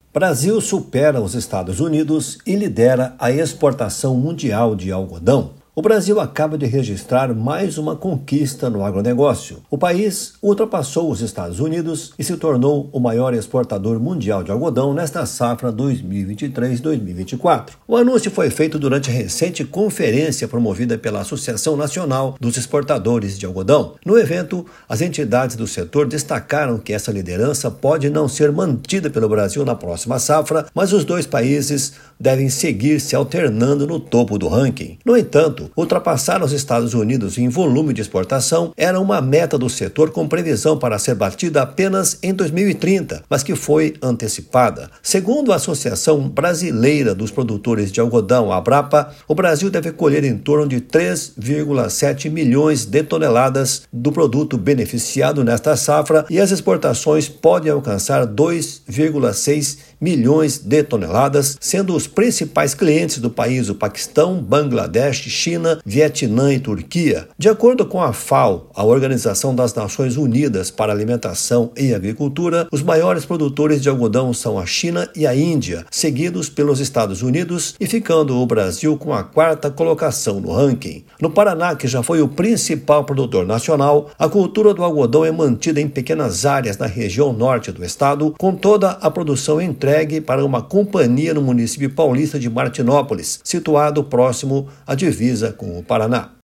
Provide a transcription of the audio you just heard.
Brasil supera os Estados Unidos e lidera a exportação mundial de algodão. O Brasil acaba de registrar mais uma conquista no agronegócio. O país ultrapassou os Estados Unidos e se tornou o maior exportador mundial de algodão nesta safra 2023-2024. O anúncio foi feito durante a recente conferência promovida pela Associação Nacional dos Exportadores de Algodão. No evento, as entidades do setor destacaram que essa liderança pode não ser mantida pelo Brasil na próxima safra, mas os dois países devem seguir se alternando no topo do ranking. No entanto, ultrapassar os Estados Unidos em volume de exportação era uma meta do setor com previsão para ser batida apenas em 2030, mas que foi antecipada. Segundo a Associação Brasileira dos Produtores de Algodão, a Abrapa, o Brasil deve colher em torno de 3,7 milhões de toneladas do produto beneficiado nesta safra e as exportações podem alcançar 2,6 milhões de toneladas, sendo os principais clientes do país o Paquistão, Bangladesh, China, Vietnã e Turquia. De acordo com a FAO, a Organização das Nações Unidas para Alimentação e Agricultura, os maiores produtores de algodão são a China e a Índia, seguidos pelos Estados Unidos e ficando o Brasil com a quarta colocação no ranking. No Paraná, que já foi o principal produtor nacional, a cultura do algodão é mantida em pequenas áreas na região norte do estado, com toda a produção entregue para uma companhia no município paulista de Martinópolis, situado próximo à divisa com o Paraná.